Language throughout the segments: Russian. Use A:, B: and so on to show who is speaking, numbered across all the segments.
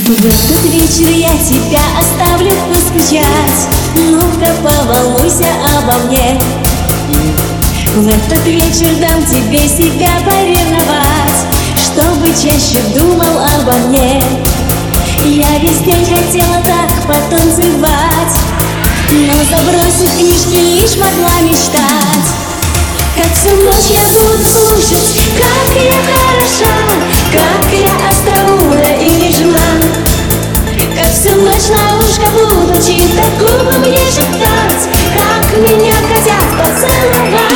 A: В этот вечер я тебя оставлю поскучать. Ну-ка поволнуйся обо мне. В этот вечер дам тебе себя поревновать, чтобы чаще думал обо мне. Я весь день хотела так потанцевать, но забросив книжки лишь могла мечтать. Как всю ночь я буду слушать, как я хороша, как я остроумна и нежна. Как всю ночь на ушко буду чьи-то губы мне шептать, как меня хотят поцеловать.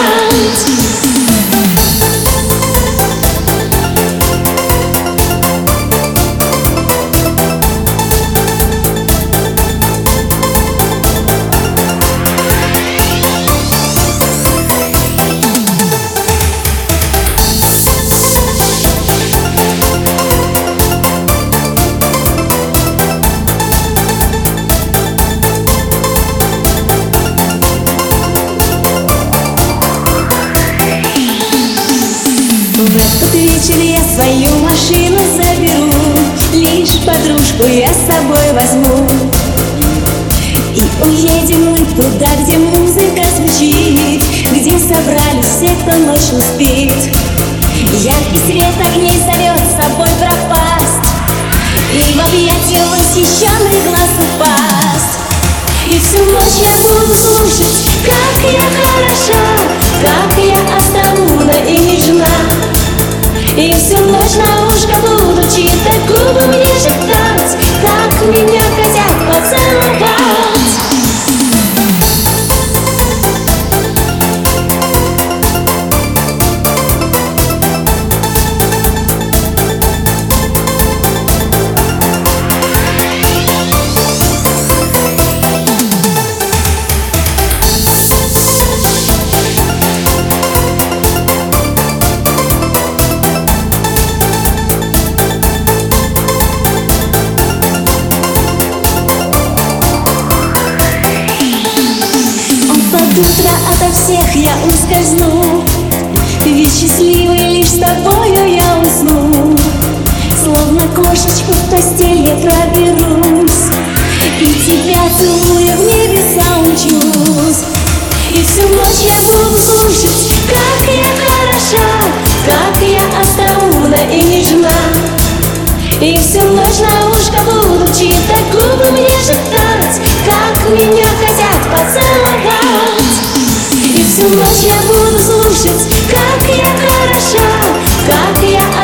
A: В этот вечер я свою машину заберу, лишь подружку я с собой возьму. И уедем мы туда, где музыка звучит, где собрались все, кто ночью спит. Яркий свет огней зовет с собой пропасть, и в объятия восхищенный глаз упасть. И всю ночь я буду слушать, как я хороша, как я остроумна и нежна. И всю ночь на ушко буду чьи-то губы мне шептать, как меня хотят поцеловать. Под утро ото всех я ускользну, ведь счастливый лишь с тобою я усну. Словно кошечку в постель я проберусь, и тебя целуя в небеса умчусь. И всю ночь я буду слушать, как я хороша, как я остроумна и нежна. И всю ночь на ушко буду чьи-то губы мне шептать, как меня хотят поцеловать. И всю ночь я буду слушать, как я хороша, как я